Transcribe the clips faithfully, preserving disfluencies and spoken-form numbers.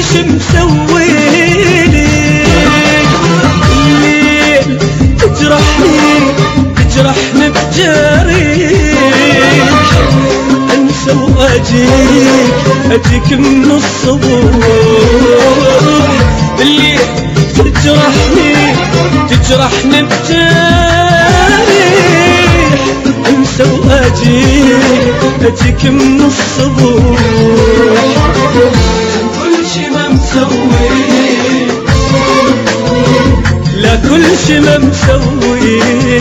شي مسويلي الليل تجرحني تجرحني بجريح انسى واجيك اجيك من الصبح الليل تجرحني تجرحني بجريح انسى واجيك اجيك من الصبح كل شي ما مسوي لا كل شي ما مسوي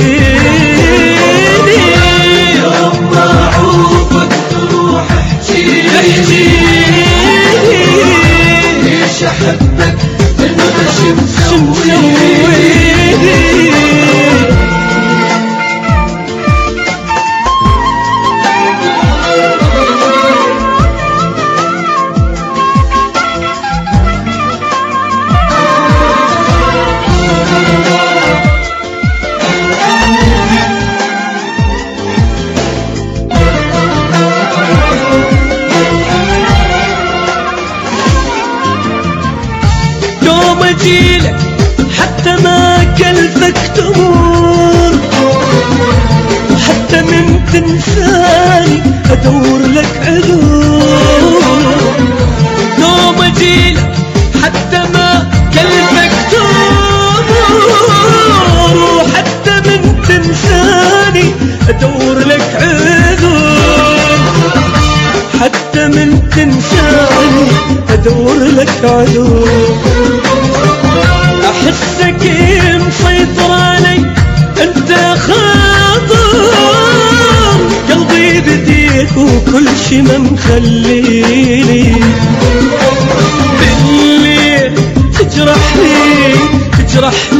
يوم ما اعوفك تروح احجيلي ليش احبك انت شي مسوي اجيلك حتى ما كلفك تمور حتى من تنساني ادور لك عذور يوم اجيلك حتى ما كلفك تمور وحتى من تنساني ادور لك عذور حتى من تنساني ادور لك عذور احسك مسيطر علي انت خاطر قلبي بديك وكل شي ما مخليني بالليل تجرحني تجرحني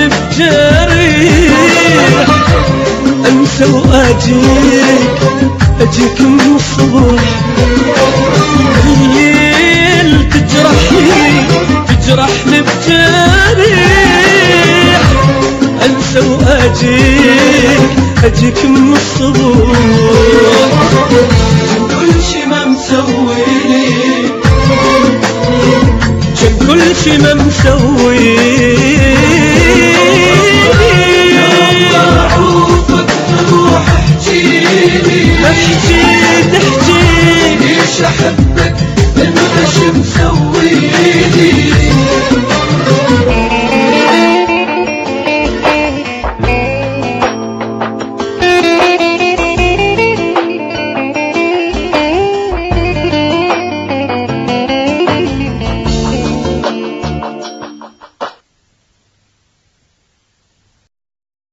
بجريح انسى واجيك اجيك من الصبح بالليل تجرحني تجرحني بجريح انسى واجيك اجيك من الصبح كل شي ما مسويلي كل شي ما